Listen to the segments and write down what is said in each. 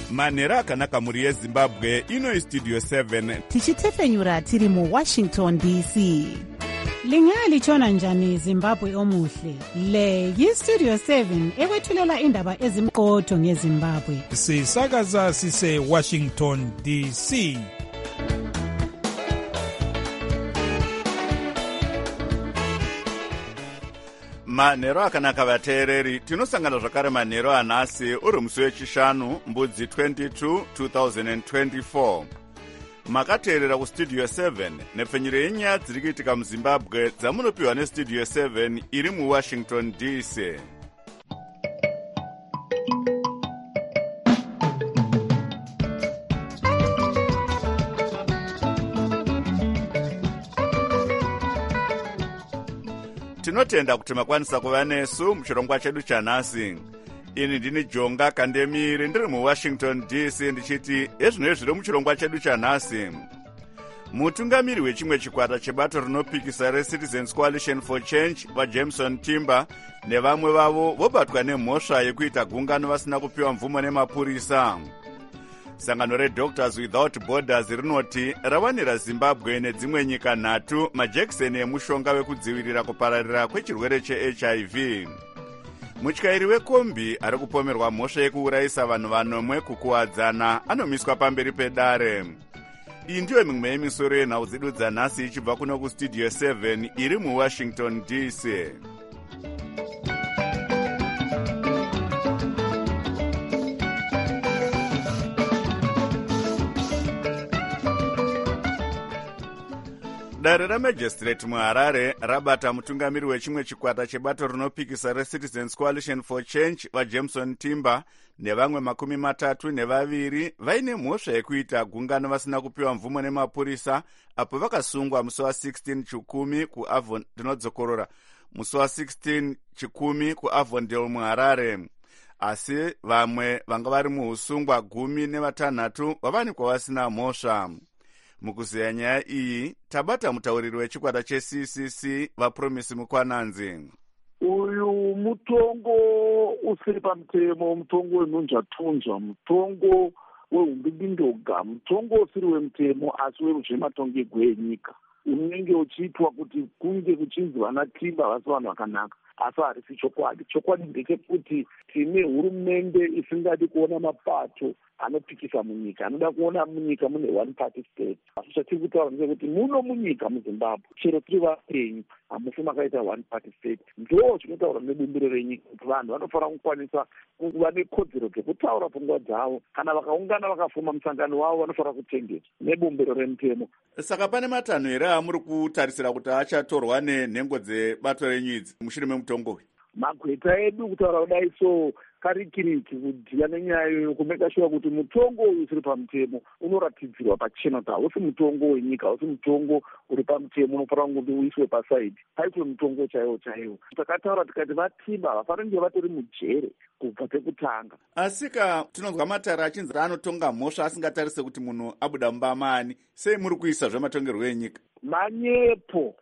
manhero akanaka mhuri yezimbabwe. Ino istudio 7 tichitefenyura tiri muWashington DC. Lingalitshona njani Zimbabwe omuhle? Le yistudio 7 ekwethulela indaba ezimqotho ngeZimbabwe. Sisakaza sise Washington DC. manhero akanaka vateereri, tinosangana zvakare manhero anhasi uri musi wechishanu mbudzi 22 2024. makateerera kustudio 7 nepfenyuro yenyaya dziri kuitika muzimbabwe dzamunopiwa nestudio 7 iri muwashington DC. tinotenda kuti makwanisa kuva nesu muchirongwa chedu chanhasi. ini ndini Jonga Kandemiri ndiri muWashington DC ndichiti ezvino zviri muchirongwa chedu chanhasi. mutungamiri wechimwe chikwata chebato rinopikisa reCitizens Coalition for Change vaJameson Timber nevamwe vavo vobatwa nemhosva yekuita gungano vasina kupiwa mvumo nemapurisa. sangano reDoctors Without Borders rinoti rawanira Zimbabwe nedzimwe nyika 3 majekiseni emushonga wekudzivirira kupararira kwechirwere cheHIV. mutyairi wekombi ari kupomerwa mhosva yekuurayisa vanhu vanomwe kukuwadzana anomiswa pamberi pedare. iyi ndiyo mimwe yemisoro yenhau dzedu dzanhasi ichibva kuno kustudio 7 iri muWashington DC. dare ramajistrate muHarare rabata mutungamiri wechimwe chikwata chebato rinopikisa reCitizens Coalition for Change vaJameson Timber nevamwe 32 vaine mhosva yekuita gungano vasina kupiwa mvumo nemapurisa apo vakasungwa musi wa16 chikumi kuAvondale muHarare. asi vamwe vanga vari muusungwa 16 vavanikwa vasina mhosva. mukuziya nyaya iyi tabata mutauriri wechikwata cheCCC vaPromisi Mukwananzi. uyu mutongo usiri pamutemo, mutongo wenhunzvatunzva, mutongo wehumbindindoga, mutongo usiri wemutemo asi wezvematongegwe enyika unenge uchiitwa kuti kunge kuchinzi vana Timber vasi vanhu vakanaka, asi harisi chokwadi. chokwadi ndechekuti tine hurumende isingadi kuona mapato anopikisa munyika, anoda kuona munyika mune one party state. asi chatiri kutaura ndechekuti muno munyika muZimbabwe chero tiri vapenyu hamusi makaita one party state. ndo zvinotaura nebumbiro renyika kuti vanhu vanofanira kukwanisa kuva nekodzero dzekutaura pfungwa dzavo. kana vakaungana vakafuma musangano wavo vanofanira kutendedzwa nebumbiro remutemo. saka pane matanho here amuri kutarisira kuti achatorwa nenhengo dzebato renyu idzi mushure memutongo uyu? magweta edu kutaura kudai so karikiriki kudhiya nenyaya iyoyo kumeka shuwa kuti mutongo uyu usiri pamutemo unoratidzirwa pachena kuti hausi mutongo wenyika, hausi mutongo uri pamutemo unofanira kuti uiswe pasaidi, paitwe mutongo chaiwo chaiwo. takataura tikati vaTimber havafaniri kunge vatori mujere kubva pekutanga. asika tinonzwa matare achinzi anotonga mhosva asingatarise kuti munhu abuda mumba maani. sei muri kuisa zvematongerwo enyika? manyepo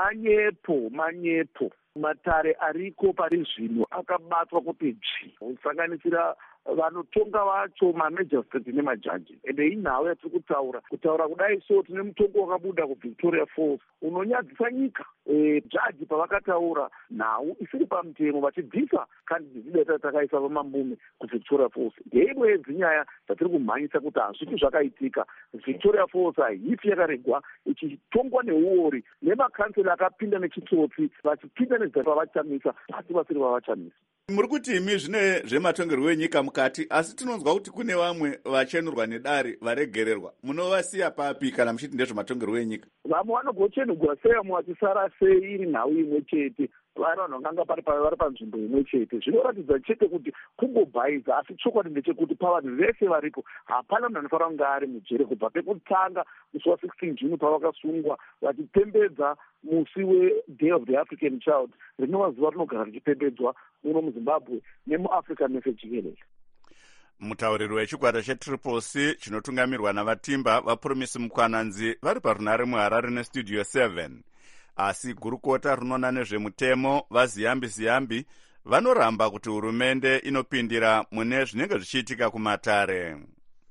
matare ariko pari zvino akabatwa kuti kusanganisira vanotonga vacho mamajistrate nemajaji. ende inhau yatiri kutaura kudai so tine mutongo wakabuda kuVictoria Falls unonyadzisa nyika. jaji pavakataura nhau isiri pamutemo vachibvisa kandidata takaisa vamambume kuVictoria Falls. ndeimwe yedzinyaya dzatiri kumhanyisa kuti hazviti zvakaitika. Victoria Falls haiti yakaregwa ichitongwa neuori nemakansela akapinda nechitsotsi vachipinda nezita vavachamisa asi vasiri vavachamisa. muri kuti imi zvine zvematongerwo enyika mukati, asi tinonzwa kuti kune vamwe vachenurwa nedare varegererwa. munovasiya papi kana muchiti ndezvematongerwo enyika? vamwe vanogochenugwa sei, vamwe vachisara sei iri nhau imwe chete, vari vanhu vanganga vari panzvimbo imwe chete. zvinoratidza chete kuti kungobhaiza, asi chokwadi ndechekuti pavanhu vese varipo hapana munhu anofanira kunge ari mujere kubva pekutanga musi wa16 June pavakasungwa vachipembedza musi weDay of the African Child, rinova zuva rinogara richipembedzwa muno muZimbabwe nemuAfrica mese jikelele. mutauriri wechikwata cheCCC chinotungamirwa navaTimber vaPromisi Mukwananzi vari parunare muHarare nestudio 7. asi gurukota rinona nezvemutemo vaZiyambi vanoramba kuti hurumende inopindira mune zvinenge zvichiitika kumatare.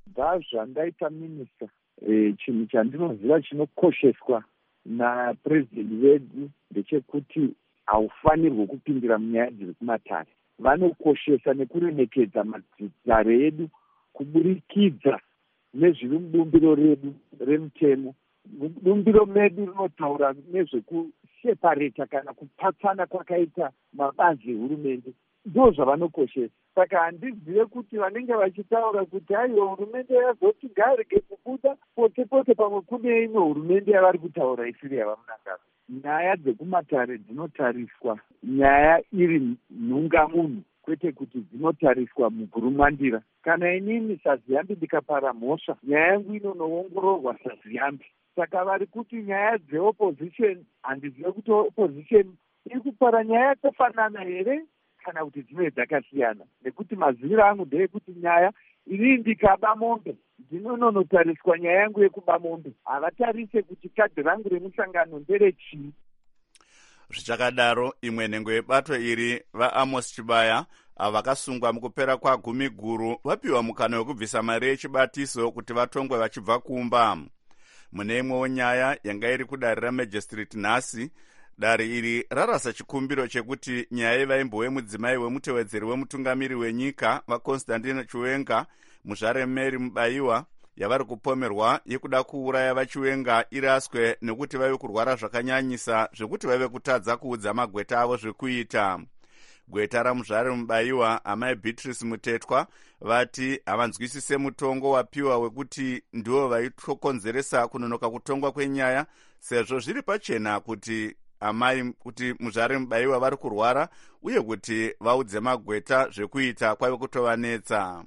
zvazvandaita minista, chinhu chandinoziva chinokosheswa napurezidendi vedu ndechekuti haufanirwe kupindira munyaya dziri kumatare. Vanokoshesa nekuremekedza madzitare edu kuburikidza nezviri mubumbiro redu remutemo. Bumbiro medu rinotaura nezvekushepareta kana kupatsana kwakaita mabazi ehurumende, ndo zvavanokoshesa. Saka handizive kuti vanenge vachitaura kuti aiwa hurumende yazoti ngarege kubuda pote pote, pamwe kune imwe hurumende yavari kutaura isiri yavamunangana. Nyaya dzekumatare dzinotariswa nyaya iri nhungamunhu, kwete kuti dzinotariswa mugurumwandira. Kana inini saZiyambi ndikapara mhosva, nyaya yangu inonoongororwa saZiyambi. Saka vari kuti nyaya dzeopposition, handizive kuti opposition iri kupara nyaya yakafanana here kana kuti dzinenge dzakasiyana, nekuti maziviro angu ndeyekuti nyaya inini ndikaba mombe ndinonotariswa nyaya yangu yekuba mombe, havatarise kuti kadhi rangu remusangano nderechii. Zvichakadaro, imwe nhengo yebato iri vaAmos Chibaya vakasungwa mukupera kwa10 guru vapiwa mukana wekubvisa mari yechibatiso kuti vatongwe vachibva kumba. Mune imwewo nyaya yanga iri kudare ramajistrate nhasi, dare iri rarasa chikumbiro chekuti nyaya yevaimbo wemudzimai wemutevedzeri wemutungamiri wenyika vaConstantine Chiwenga, muzvare Mary Mubayiwa, yavari kupomerwa yekuda kuuraya vaChiwenga iraswe nekuti vave kurwara zvakanyanyisa zvekuti vave kutadza kuudza magweta avo zvekuita. Gweta ramuzvare Mubayiwa, amai Beatrice Mutetwa, vati havanzwisise mutongo wapiwa wekuti ndiwo vaitokonzeresa kunonoka kutongwa kwenyaya, sezvo zviri pachena kuti amai kuti muzvare Mubayiwa vari kurwara uye kuti vaudze magweta zvekuita kwave kutovanetsa.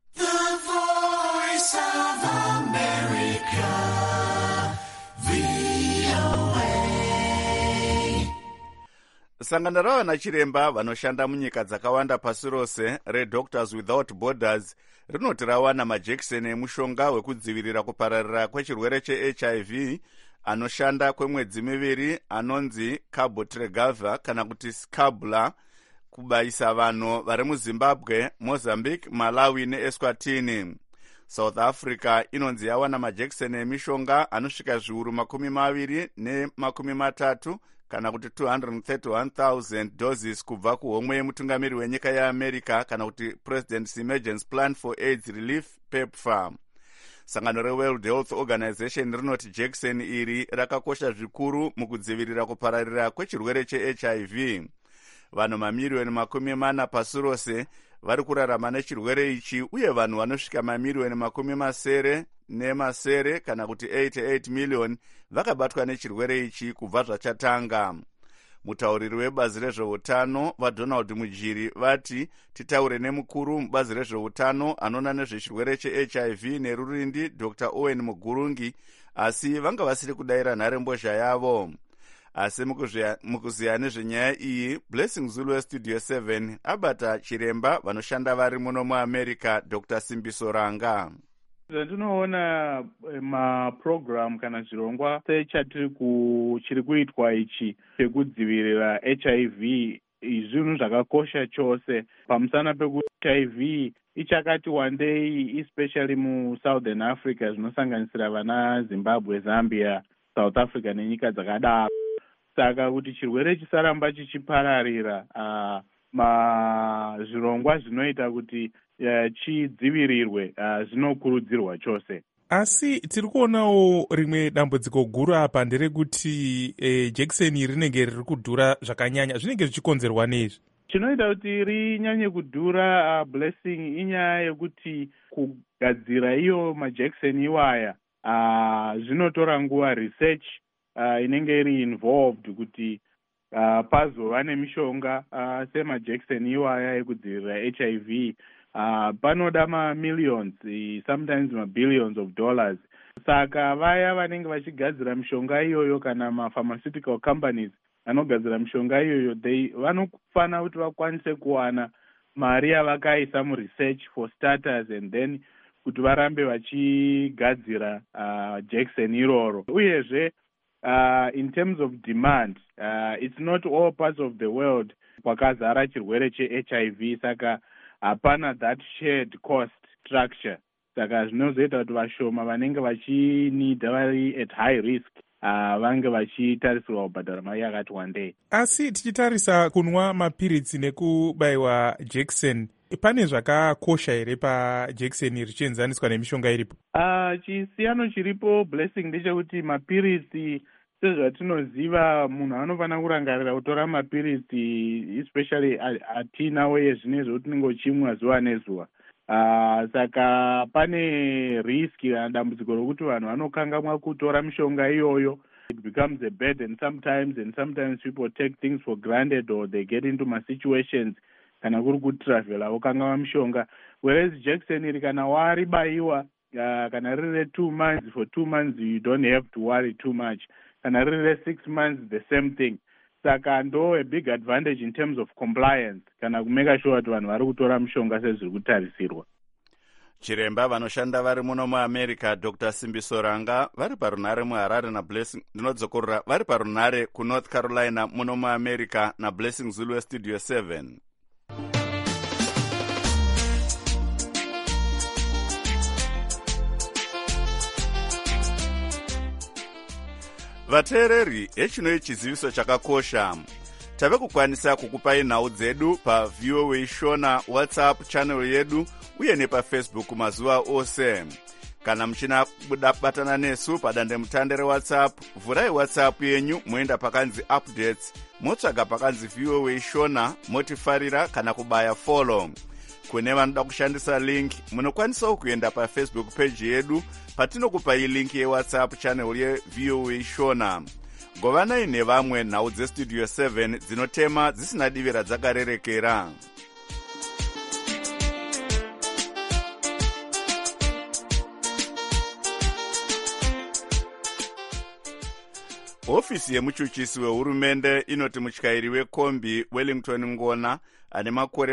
Sangano ravana chiremba vanoshanda munyika dzakawanda pasi rose reDoctors Without Borders rinoti rawana majekiseni emushonga wekudzivirira kupararira kwechirwere cheHIV anoshanda kwemwedzi 2 anonzi Cabotegravir kana kuti Scabula kubaisa vanhu vari muZimbabwe, Mozambique, Malawi neEswatini. South Africa inonzi yawana majekiseni emishonga anosvika zviuru 20 kana kuti 231,000 doses kubva kuhomwe yemutungamiri wenyika yeAmerica kana kuti President's Emergency Plan for AIDS Relief PEPFAR. Sangano reWorld Health Organization rinoti jekiseni iri rakakosha zvikuru mukudzivirira kupararira kwechirwere cheHIV. Vanhu mamiliyoni 40 pasi rose vari kurarama nechirwere ichi, uye vanhu vanosvika mamiliyoni 70 kana kuti 88 million vakabatwa nechirwere ichi kubva zvachatanga. Mutauriri webazi rezveutano vaDonald Mujiri vati titaure nemukuru mubazi rezveutano anoona nezvechirwere cheHIV nerurindi Dr. Owen Mugurungi, asi vanga vasiri kudaira nharembozha yavo. Asi mukuziya nezvenyaya iyi, Blessing Zulu weStudio 7 abata chiremba vanoshanda vari muno muAmerica, Dr. Simbiso Ranga. Zvandinoona maprogram kana zvirongwa chiri kuitwa ichi chekudzivirira HIV zvinhu zvakakosha chose. Pamusana pekuti HIV ichakati wandei, especially muSouthern Africa, zvinosanganisira vana Zimbabwe, Zambia, South Africa nenyika dzakadaro. Saka kuti chirwere chisaramba chichipararira, zvirongwa zvinoita kuti chidzivirirwe zvinokurudzirwa chose. Asi tiri kuonawo rimwe dambudziko guru apa nderekuti jekiseni rinenge riri kudhura zvakanyanya. Zvinenge zvichikonzerwa nezvi? Chinoita kuti rinyanye kudhura Blessing inyaya yekuti kugadzira iyo majekiseni iwaya zvinotora nguva. Research inenge iri involved kuti pazova nemishonga semajekiseni iwaya ekudzivirira HIV panoda millions, sometimes billions of dollars. Saka vaya vanenge vachigadzira mishonga iyoyo kana pharmaceutical companies vanogadzira mishonga iyoyo vanofana kuti vakwanise kuwana mari yavakaisa muresearch for starters, and then kuti varambe vachigadzira jekiseni iroro. Uyezve in terms of demand, it's not all parts of the world kwakazara chirwere cheHIV, saka hapana that shared cost structure. saka zvinozoita kuti vashoma vanenge vachinidha vari at high risk vange vachitarisirwa kubhadhara mari yakati wandei. Asi tichitarisa kunwa mapiritsi nekubayiwa jekiseni, pane zvakakosha here pajekiseni richienzaniswa nemishonga iripo? Chisiyano chiripo Blessing ndechekuti mapiritsi sezvatinoziva munhu anofanira kurangarira kutora mapiritsi especially atinawo yezvinezvi kuti unenge uchimwa zuva nezuva. Saka pane riski kana dambudziko rokuti vanhu vanokangamwa kutora mishonga iyoyo. It becomes a burden sometimes people take things for granted or they get into my situations kana kuri kutravela wokangamwa mishonga. Whereas jekiseni iri kana waribayiwa kana riri 2 months, for 2 months you don't have to worry too much. Kana riri 6 months the same thing. Saka ndo a big advantage in terms of compliance kana kumeka sure kuti vanhu vari kutora mishonga sezviri kutarisirwa. Chiremba vanoshanda vari muno muAmerica Dr. Simbiso Ranga vari parunare muHarare naBlessing ndinodzokorora vari parunare kuNorth Carolina muno muAmerica naBlessing Zulu Studio 7. Vateereri, echinoi chiziviso chakakosha. Tave kukwanisa kukupai nhau dzedu pa VOA Shona WhatsApp channel yedu uye nepa Facebook mazuva ose. Kana mchina batana nesu padande mutandere WhatsApp, vurai WhatsApp yenyu muenda pakanzi updates, motsvaga pakanzi VOA Shona, motifarira kana kubaya follow. Kune vanoda kushandisa link, munokwanisa kuenda pa Facebook page yedu patinokupai link ye WhatsApp channel ye VOA Shona. Govanai nevamwe nhau dzestudio 7 dzinotema dzisina divira dzakarerekera. Ofisi yemuchuchisi wehurumende inoti mutyairi wekombi Wellington Ngona ane makore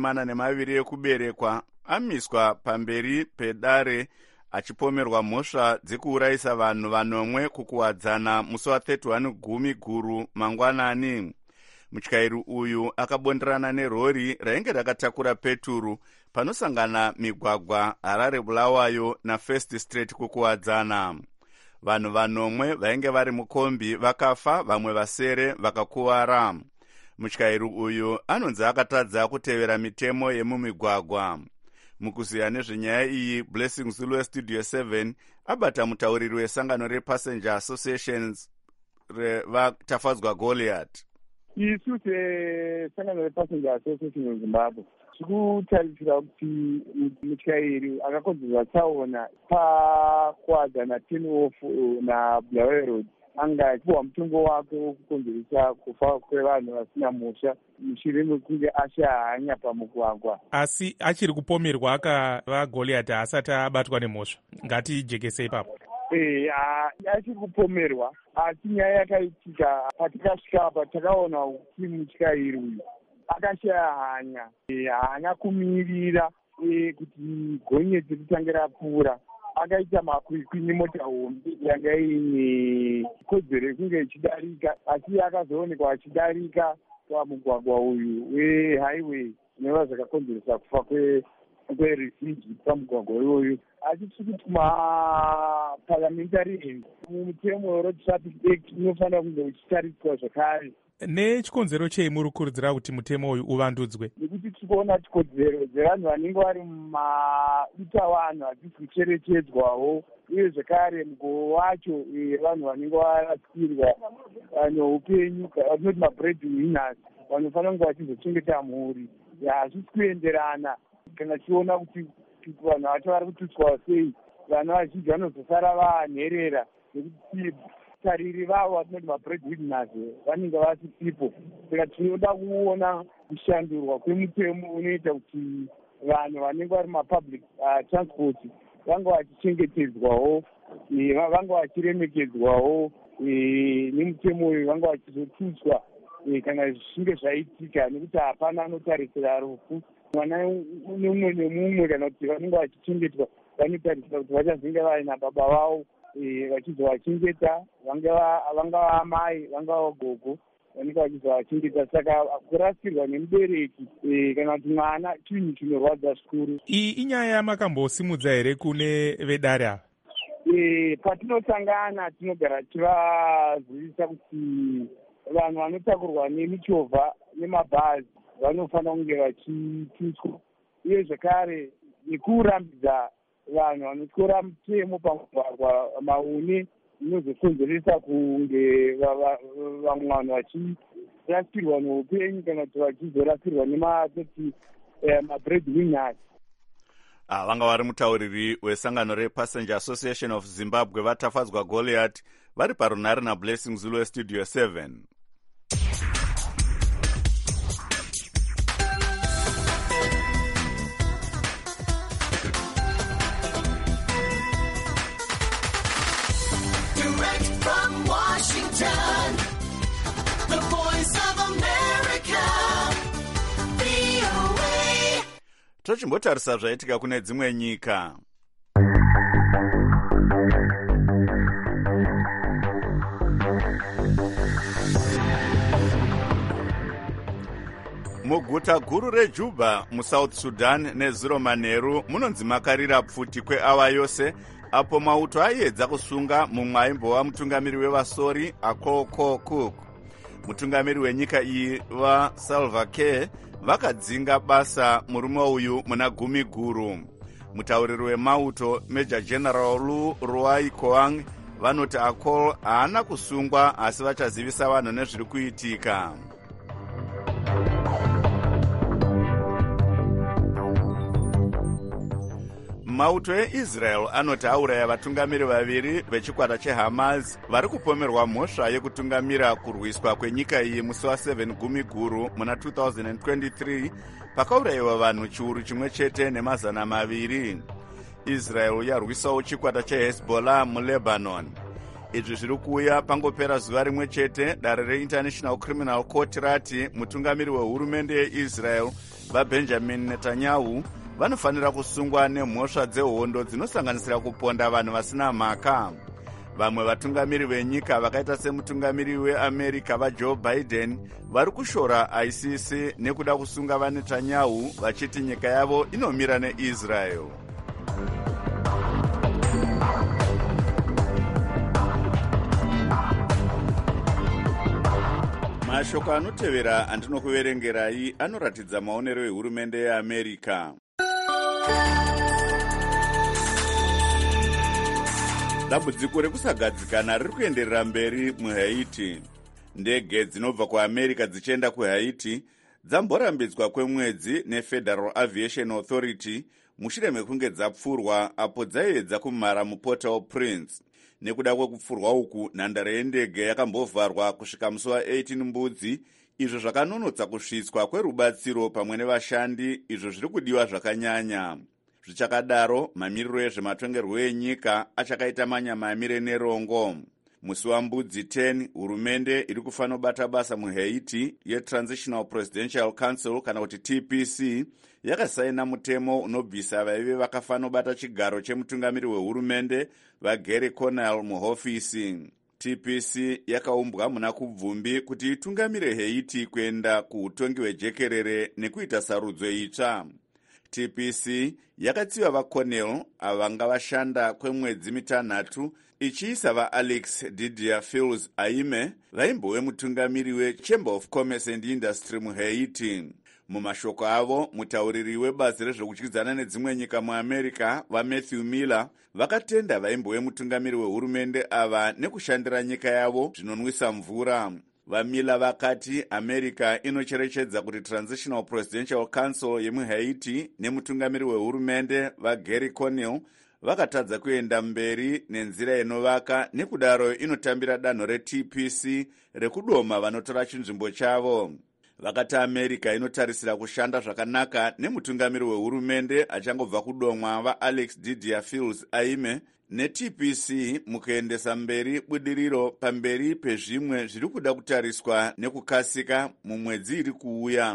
42 ekuberekwa amiswa pamberi pedare achipomerwa mhosva dzekuurayisa vanhu vanomwe kukuwadzana musi wa31 Gumi Guru mangwanani. Mutyairi uyu akabonderana nerori rainge rakatakura peturu panosangana migwagwa Harare Bulawayo naFirst Street kukuwadzana. Vanhu vanomwe vainge vari mukombi vakafa, vamwe vasere vakakuwara. Mutyairi uyu anonzi akatadza kutevera mitemo yemumigwagwa. Mukuziya nezvenyaya iyi, Blessing Zulu Studio 7 abata mutauriri wesangano rePassenger Associations vatafadzwa Goliath. Isu sangano rePassenger Association muZimbabwe tikutarisira kuti mutyairi akakonzerwa tsaona pakuwadzana 10 off naBulawayo Road anga achipuwa mutongo wake wokukonzeresa kufa kwevanhu vasina mhosva mushure mekunge ashahanya pamugwagwa. Asi achiri kupomerwa akava Goliath asati abatwa nemhosva, ngatijekese ipapo. Achiri kupomerwa, asi nyaya yakaitika patikasvika patakaona kuti mutyairi uyu akashaya hanya, haana kumirira kuti gonyeti ritange rapfuura. Akaita makwikwi nemota hombe yanga ine kodzero yekunge ichidarika, asi akazoonekwa achidarika pamugwagwa uyu wehighway zvinova zvakakonzeresa kufa kwerefugee pamugwagwa iyoyu. Asi tiri kuti maparliamentary end mutemo weRoad Traffic Act unofanira kunge uchitariswa zvakare. Nechikonzero chei muri kukurudzira kuti mutemo uyu uvandudzwe? Nekuti tikuona kodzero dzevanhu vanenge vari mumadutavanhu hadzisi kucherechedzwawo, uye zvekare mugoo wacho vanhu vanenge varasikirwa neupenyu, vatinoti mabreadwinners, vanofanira kunge vachizochengeta mhuri. Hazvisi kuenderana kana tichiona kuti vanhu vacho vari kututswa sei, vana vazhinji vanozosara vanherera nekuti tariri vavo vatinoti mabreadwinners vanenge vasisipo. Saka tinoda kuona kushandurwa kwemutemo unoita kuti vanhu vanenge vari mapublic transport vange vachichengetedzwawo, vange vachiremekedzwawo, nemutemo uyu vange vachizotutswa kana zvichinge zvaitika, nekuti hapana anotarisira rufu. Mwana nemumwe nemumwe kana kuti vanenge vachichengetwa vanotarisira kuti vachazenge vaina baba vavo vachizovachengeta, vangava amai, vangava gogo, vanenge vachizovachengeta. Saka kurasirwa nemubereki kana kuti mwana chinhu chinorwadza zvikuru. Iyi inyaya yamakambosimudza here kune vedare ava? Patinosangana tinogara tivazivisa kuti vanhu vanotakurwa nemichovha nemabhazi vanofanira kunge vachitutswa, uye zvakare nekurambidza vanhu vanotyora mutemo pamugwagwa maune inozokonzeresa kunge vamwe vanhu vachirasirwa neupenyu kana kuti vachizorasirwa nematoti mabreadwinners. Vanga vari mutauriri wesangano rePassenger Association of Zimbabwe vatafadzwa Goliath vari parunhare naBlessing Zulu weStudio 7. Tochimbotarisa zvaitika kune dzimwe nyika. Muguta guru reJuba muSouth Sudan nezuro manheru munonzi makarira pfuti kweawa yose apo mauto aiedza kusunga mumwe aimbova mutungamiri wevasori Akoko Cook. Mutungamiri wenyika iyi vaSalva Kiir vakadzinga basa murume uyu muna gumi guru. Mutauriri wemauto Major General Lu Ruai Koang vanoti Akol haana kusungwa asi vachazivisa vanhu nezviri kuitika. Mauto eIsrael anoti auraya vatungamiri vaviri vechikwata cheHamas vari kupomerwa mhosva yekutungamira kurwiswa kwenyika iyi musi wa7 gumi guru muna 2023 pakaurayiwa vanhu chiuru chimwe chete nemazana maviri. Israel yarwisawo chikwata cheHezbollah muLebanon. Izvi zviri kuuya pangopera zuva rimwe chete dare reInternational Criminal Court rati mutungamiri wehurumende yeIsrael vaBenjamin Netanyahu vanofanira kusungwa nemhosva dzehondo dzinosanganisira kuponda vanhu vasina mhaka. Vamwe vatungamiri venyika vakaita semutungamiri weAmerica vaJoe Biden vari kushora ICC nekuda kusunga vaNetanyahu vachiti nyika yavo inomira neIsrael. Mashoko anotevera andinokuverengerai anoratidza maonero ehurumende yeAmerica. Dambudziko rekusagadzikana riri kuenderera mberi muHaiti. Ndege dzinobva kuAmerica dzichienda kuHaiti dzamborambidzwa kwemwedzi neFederal Aviation Authority mushure mekunge dzapfurwa apo dzaiedza kumhara muPort-au-Prince. Nekuda kwekupfurwa uku, nhandare yendege yakambovharwa kusvika musi wa18 Mbudzi, izvo zvakanonotsa kusvitswa kwerubatsiro pamwe nevashandi, izvo zviri kudiwa zvakanyanya. Zvichakadaro, mamiriro ezvematongerwo enyika achakaita manyama amire nerongo. Musi waMbudzi 10, hurumende iri kufanira bata basa muHaiti yeTransitional Presidential Council kana kuti TPC yakasaina mutemo unobvisa vaive vakafanira bata chigaro chemutungamiri wehurumende vaGary Conille muhofisi. TPC yakaumbwa muna kubvumbi kuti itungamire Haiti kuenda kuutongi hwejekerere nekuita sarudzo itsva. TPC yakatsiva vaConille avanga vashanda kwemwedzi mitanhatu ichiisa vaAlex Didier Fils Aime vaimbowe mutungamiri weChamber of Commerce and Industry muHaiti. Mumashoko avo, mutauriri webazi rezvokudyidzana nedzimwe nyika muAmerica vaMatthew Miller vakatenda vaimbowe mutungamiri wehurumende ava nekushandira nyika yavo zvinonwisa mvura. VaMiller vakati America inocherechedza kuti Transitional Presidential Council yemuHaiti nemutungamiri wehurumende vaGary Conille vakatadza kuenda mberi nenzira inovaka, nekudaro inotambira danho reTPC rekudoma vanotora chinzvimbo chavo. Vakati America inotarisira kushanda zvakanaka nemutungamiri wehurumende achangobva kudomwa vaAlex Didier Fils Aime neTPC mukuendesa mberi budiriro pamberi pezvimwe zviri kuda kutariswa nekukasika mumwedzi iri kuuya.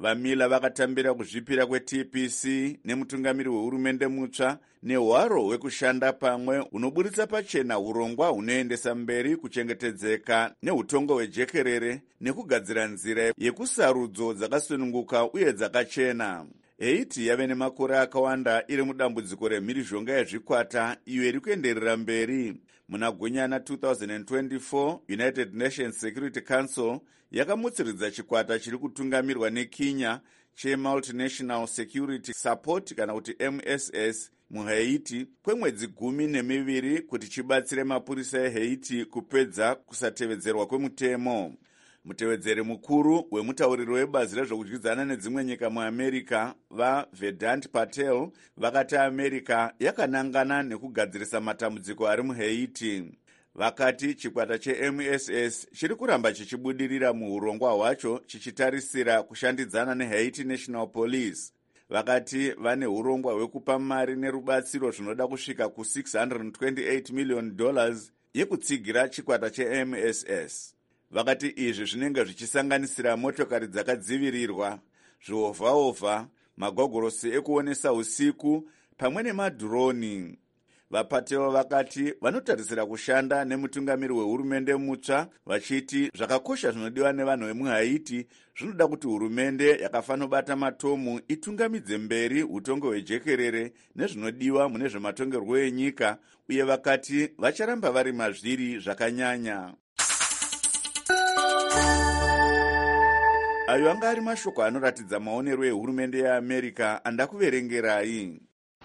vamila vakatambira kuzvipira kweTPC nemutungamiri wehurumende mutsva nehwaro hwekushanda pamwe hunoburitsa pachena urongwa hunoendesa mberi kuchengetedzeka neutongo hwejekerere nekugadzira nzira yekusarudzo dzakasununguka uye dzakachena. Haiti yave nemakore akawanda iri mudambudziko remhirizhonga yezvikwata iyo iri kuenderera mberi. Muna Gunyana 2024, United Nations Security Council yakamutsiridza chikwata chiri kutungamirwa neKenya cheMultinational Security Support kana kuti MSS muHaiti kwemwedzi 12 kuti chibatsire mapurisa eHaiti kupedza kusatevedzerwa kwemutemo. Mutevedzeri mukuru wemutauriro webazi rezvokudyidzana nedzimwe nyika muAmerica vaVedant Patel vakati America yakanangana nekugadzirisa matambudziko ari muHaiti. Vakati chikwata cheMSS chiri kuramba chichibudirira muurongwa hwacho chichitarisira kushandidzana neHaiti National Police. Vakati vane urongwa hwekupa mari nerubatsiro zvinoda kusvika ku$628 million yekutsigira chikwata cheMSS. Vakati izvi zvinenge zvichisanganisira motokari dzakadzivirirwa, zvihovhahovha, magogorosi ekuonesa usiku pamwe nemadhironi. Vapatewo vakati vanotarisira kushanda nemutungamiri wehurumende mutsva vachiti zvakakosha zvinodiwa nevanhu vemuHaiti zvinoda kuti hurumende yakafanobata matomu itungamidze mberi utongo hwejekerere nezvinodiwa mune zvematongerwo enyika, uye vakati vacharamba vari mazviri zvakanyanya. Ayo anga ari mashoko anoratidza maonero ehurumende yeAmerica andakuverengerai.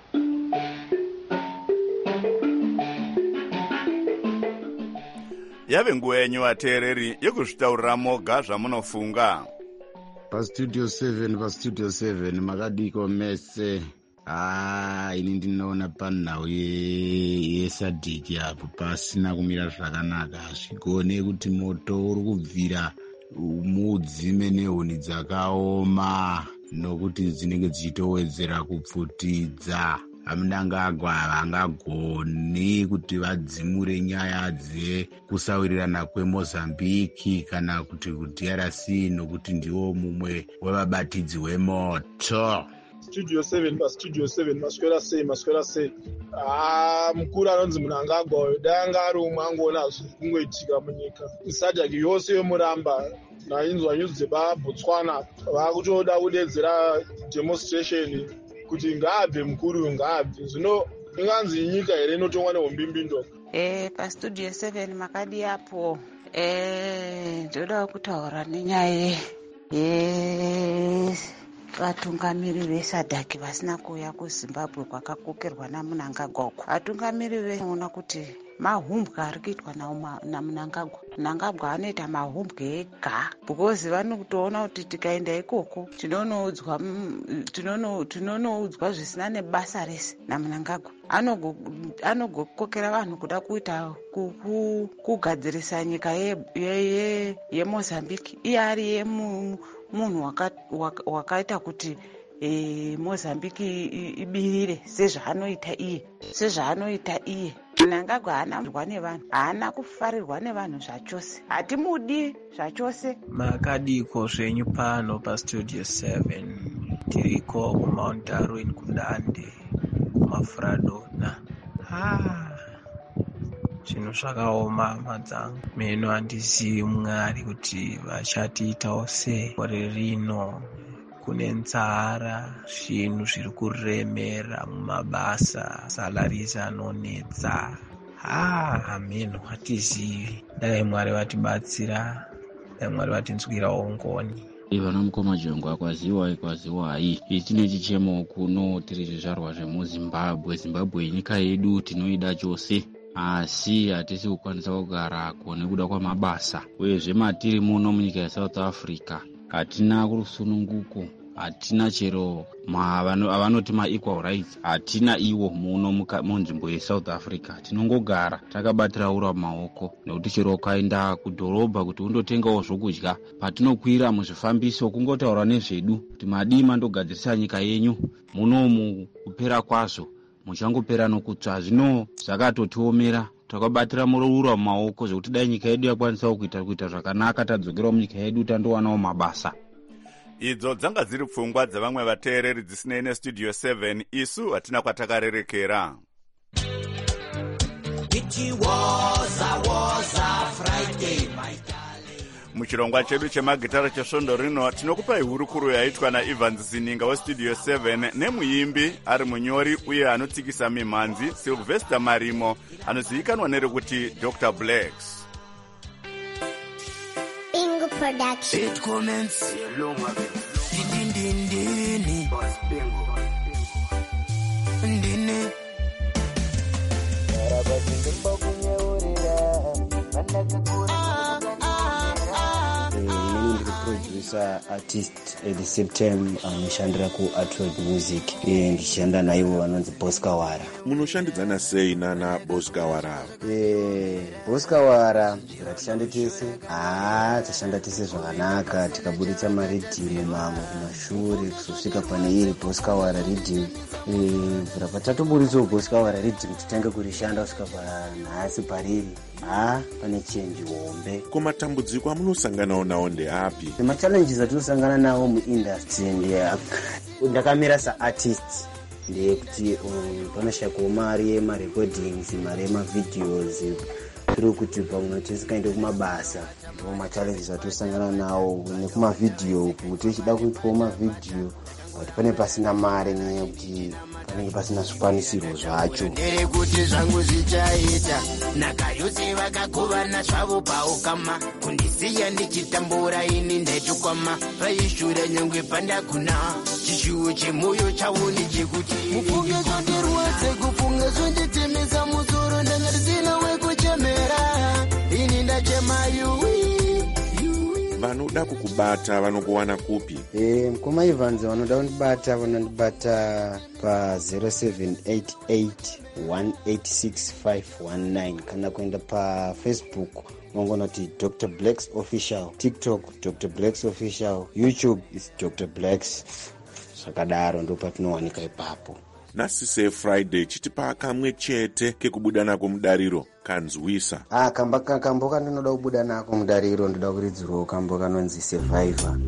Yave nguva yenyu vateereri yekuzvitaurira moga zvamunofunga. Pastudio 7 makadiko mese. Ini ndinoona panhau yesadhiki apo pasina kumira zvakanaka. Zvigone kuti moto uri kubvira mudzime nehuni dzakaoma nokuti dzinenge dzichitowedzera kupfutidza. Amunangagwa havangagoni kuti vadzimure nyaya dzekusawirirana kweMozambique kana kuti kuDRC nokuti ndiwo mumwe wevabatidzi wemoto. Studio 7 maswera sei. Mukuru anonzi Munangagwa danga ari umwe angoona zviri kungoitika munyika. Sadhaki yose yomuramba nainzwa nyuzi dzepaBotswana vakutoda kudedzera demonstration kuti ngaabve mukuru ngaabve. Zvino inganzi nyika here inotongwa nehombimbindoka. Pastudio 7 makadi apo ndoda kutaura nenyaya vatungamiri vesadhaki vasina kuuya kuZimbabwe kwakakokerwa naMunangagwa. Vatungamiri veona kuti mahumbwe ari kuitwa naMunangagwa. Munangagwa anoita mahumbwe ega because vanotoona kuti tikaenda ikoko tinonoudzwa zvisina nebasa rese naMunangagwa. Anogokokera vanhu kuda kuita kugadzirisa nyika yeMozambique. Iye ari munhu wakaita kuti Mozambique ibirire sezvaanoita iye. Munangagwa haana kufarirwa nevanhu, haana kufarirwa nevanhu zvachose, hatimudi zvachose. Makadiko zvenyu pano pastudio 7 tiriko kuMount Darwin kuDande kumafuradona. Zvinhu zvakaoma madzangu. Meno handizivi Mwari kuti vachatiitawo sei. Gore rino kune nzara, zvinhu zviri kuremera mumabasa, salaries anonetsa. Meno hatizivi. Dai Mwari vatibatsira, dai Mwari vatinzwirawo ngoni. Vanomukoma jongo kwaziwai tine chichemo kuno tiri zvizvarwa zvemuZimbabwe. Zimbabwe nyika yedu tinoida chose, asi hatisi kukwanisa kugara nekuda kwamabasa. Uyezve matiri muno munyika yeSouth Africa hatina kurusununguko, hatina chero avanoti ma-equal rights, hatina iwo muno munzvimbo yeSouth Africa. Tinongogara takabatira ura mumaoko, nekuti chero ukaenda kudhorobha kuti undotengawo zvokudya, patinokwira muzvifambiso kungotaura nezvedu kuti madii mandogadzirisa nyika yenyu, munomu kupera kwazvo muchangopera nokutsva. Zvino zvakatotiomera, takabatira ura mumaoko zvekuti dai nyika yedu yakwanisao kuita zvakanaka, tadzokerawo munyika yedu tandowanawo mabasa. idzo dzanga dziri pfungwa dzavamwe vateereri dzisinei nestudio 7. isu hatina kwatakarerekera. Muchirongwa chedu chemagitara chesvondo rino tinokupai hurukuro yaitwa naEvans Zininga westudio 7 nemuimbi ari munyori uye anotsikisa mimhanzi Sylvester Marimo anozivikanwa nerekuti Dr. Blacks. Bingo Production. It commence. Producer artist at the same time anoshandira ku Artworld Music ndichishanda naivo vanonzi Boss Kawara. Munoshandidzana sei nana Boss Kawara? Boss Kawara ratishande tese tashanda tese zvakanaka tikabuditsa maredhimu mamwe kumashure kusvika pane iri Boss Kawara redhimu. Patatobuditsawo Boss Kawara redhimu titange kurishanda kusvika panhasi pariri pane chenji hombe. Kumatambudziko amunosanganawo nawo ndeapi? Machallenges atinosangana nawo muindustry ndakamira saartist ndeyekuti panoshayikwawo mari yemarecordings, mari yemavideos, tiri kuti pamwe tisikaende kumabasa. Ndo machallenges atinosangana nawo nekumavidhio, kuti tichida kuitwawo mavidhio kuti pane pasina mari nenyaya yekuti panenge pasina zvikwanisiro zvacho. Nderekuti zvangu zvichaita nakayose vakagovana zvavo paukama kundisiya ndichitambura ini ndaitukwama vaishure nyangwe pandakuna chishuwo chemoyo chaoni chekuti mufunge zvandirwadze kufunga zvonditemesa musoro ndangarisina wekuchemera ini ndachemayu. Vanoda kukubata vanokuwana kupi? Mukoma Evans vanoda kundibata vanondibata pa 0788186519 kana kuenda pa Facebook mongonoti Dr. Blacks Official, TikTok Dr. Blacks Official, YouTube is Dr. Blacks. Zvakadaro ndo patinowanika ipapo. Nasise Friday chitipa kamwe chete kekubuda nako mudariro kanzwisa. Kamba kandinoda kubuda nako mudariro ndoda kuridzirwa kambo kanonzi Survivor.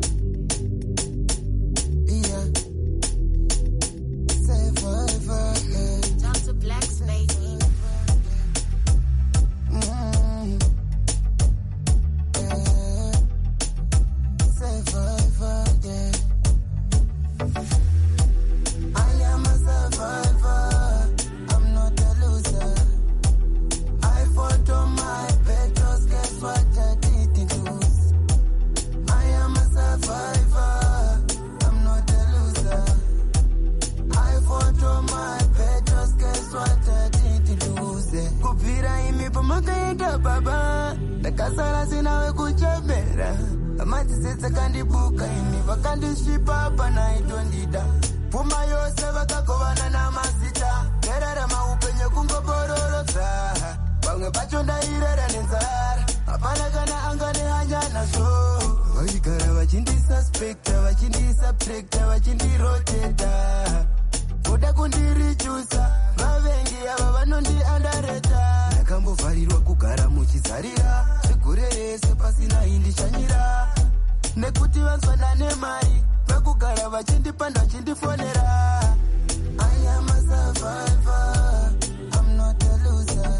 Ndakasara sina wekuchemera amadzisetse kandibuka ini vakandisvipa panaitondida pfuma yose vakagovana namazita nderera maupenyu kungobororotsa vamwe pacho ndairera nenzara hapana kana anga nehanya nazvo vaigara vachindisuspekta vachindisubtrekta vachindiroteta voda kundirichusa vavengi ava vanondiandareta ndakambovharirwa kugara muchizarira zvigore rese pasina indichanyira nekuti vanzwana nemari vakugara vachindipanda vachindifonera. I am a survivor, I'm not a loser.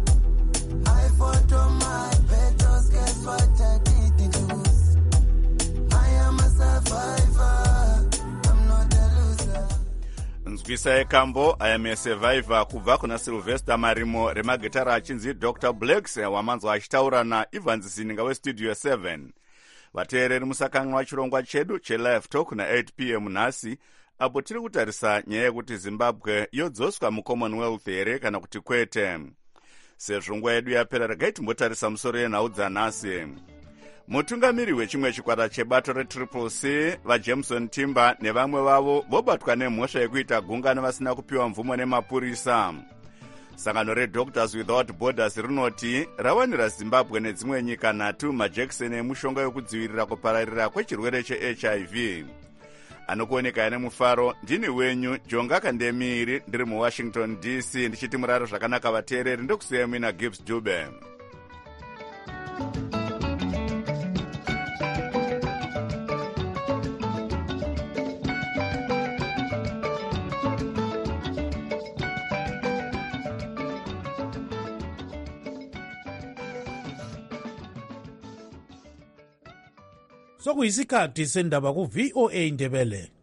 I fought on my battles, guess what I didn't lose. I am a survivor, I'm not a loser. Nzwisa yekambo I am a survivor kubva kuna Sylvester Marimo remagitara achinzi Dr. Blacks wamanzwa achitaura naEvans Zininga westudio 7. Vateereri musakanganwa chirongwa chedu chelive talk na8 p.m. nhasi apo tiri kutarisa nyaya yekuti Zimbabwe yodzoswa muCommonwealth here kana kuti kwete. Sezvo nguva yedu yapera regai timbotarisa musoro yenhau dzanhasi. Mutungamiri wechimwe chikwata chebato reCCC vaJameson Timber nevamwe vavo vobatwa nemhosva yekuita gungano vasina kupiwa mvumo nemapurisa. Sangano reDoctors Without Borders rinoti rawanira Zimbabwe nedzimwe nyika 3 majekiseni emushonga yokudzivirira kupararira kwechirwere cheHIV. Anokuoneka nemufaro ndini wenyu Jonga Kandemiri ndiri muWashington DC ndichiti muraro zvakanaka vateereri ndokusiya mina Gibbs Dube. sokuyisikhathi sendaba ku-VOA Ndebele.